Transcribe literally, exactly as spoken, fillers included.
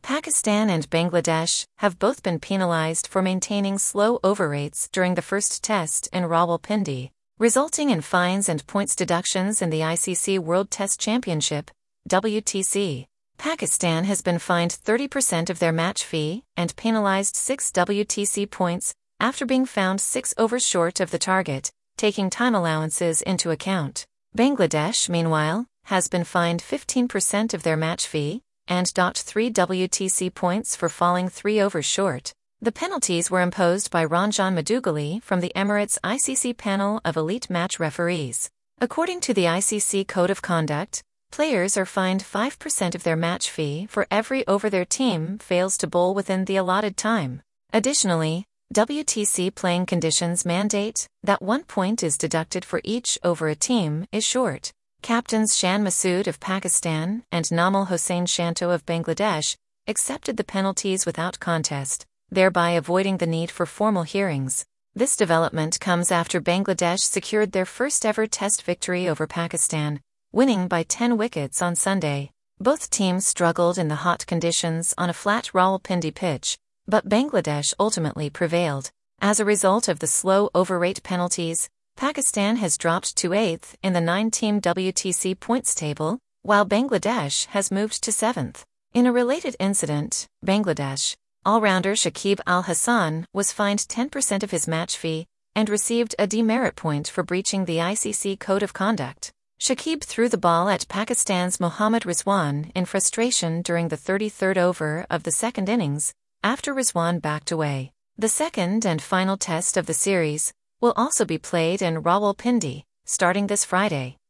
Pakistan and Bangladesh have both been penalized for maintaining slow over rates during the first test in Rawalpindi, resulting in fines and points deductions in the I C C World Test Championship, W T C. Pakistan has been fined thirty percent of their match fee and penalized six W T C points after being found six overs short of the target, taking time allowances into account. Bangladesh, meanwhile, has been fined fifteen percent of their match fee and docked three W T C points for falling three overs short. The penalties were imposed by Ranjan Madugali from the Emirates I C C panel of elite match referees. According to the I C C Code of Conduct, players are fined five percent of their match fee for every over their team fails to bowl within the allotted time. Additionally, W T C playing conditions mandate that one point is deducted for each over a team is short. Captains Shan Masood of Pakistan and Namal Hossain Shanto of Bangladesh accepted the penalties without contest, thereby avoiding the need for formal hearings. This development comes after Bangladesh secured their first-ever Test victory over Pakistan, winning by ten wickets on Sunday. Both teams struggled in the hot conditions on a flat Rawalpindi pitch, but Bangladesh ultimately prevailed. As a result of the slow over rate penalties, Pakistan has dropped to eighth in the nine-team W T C points table, while Bangladesh has moved to seventh. In a related incident, Bangladesh all-rounder Shakib Al Hasan was fined ten percent of his match fee and received a demerit point for breaching the I C C Code of Conduct. Shakib threw the ball at Pakistan's Mohammad Rizwan in frustration during the thirty-third over of the second innings, after Rizwan backed away. The second and final test of the series will also be played in Rawalpindi, starting this Friday.